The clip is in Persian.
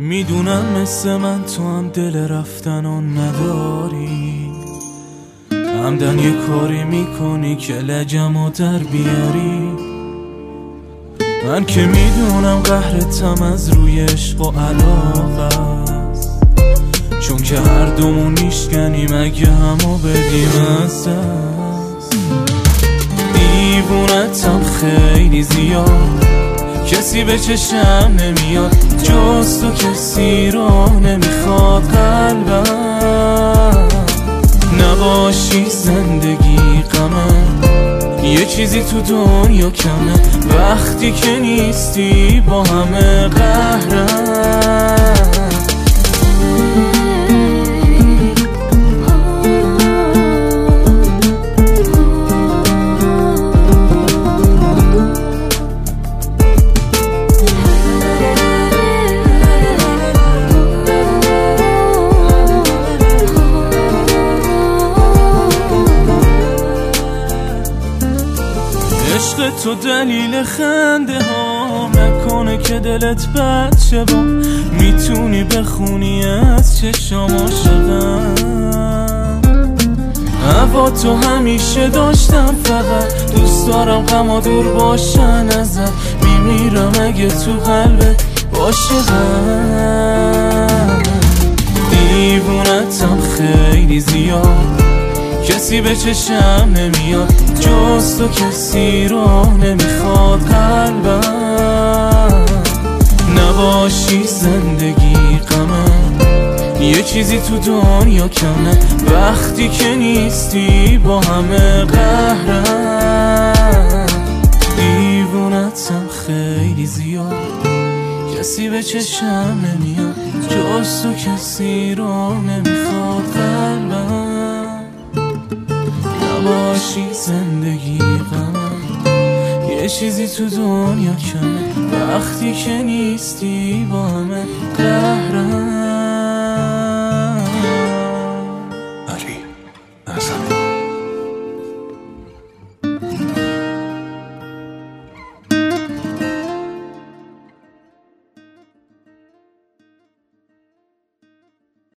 میدونم مثل من تو هم دل رفتن و نداری، عمدن یه کاری میکنی که لجمو در بیاری. من که میدونم قهرتم از روی عشق و علاقه است، چون که هر دومون نیشکنیم اگه همو بدیم از دست. دیوونتم خیلی زیاد، کسی به چشم نمیاد جز تو، کسی رو نمیخواد قلبم. نباشی زندگی غمه، یه چیزی تو دنیا کمه، وقتی که نیستی با همه قهرم. عشق تو دلیل خنده ها نکنه که دلت بد شه، با میتونی بخونی از چشام عاشقم. هوا تو همیشه داشتم، فقط دوست دارم غما دور باشن ازت، میمیرم اگه تو قلبت عاشقم. دیوونتم خیلی زیاد، کسی به چشم نمیاد جز تو، کسی رو نمیخواد قلبم. نباشی زندگی غمه، یه چیزی تو دنیا کمه، وقتی که نیستی با همه قهرم. دیوونتم خیلی زیاد، کسی به چشم نمیاد جز تو، کسی رو نمیخواد قلبم. نباشی زندگی غمه، یه چیزی تو دنیا کمه، وقتی که نیستی با همه